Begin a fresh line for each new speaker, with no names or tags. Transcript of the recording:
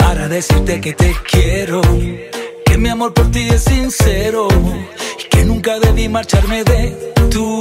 para decirte que te quiero, que mi amor por ti es sincero y que nunca debí marcharme de tu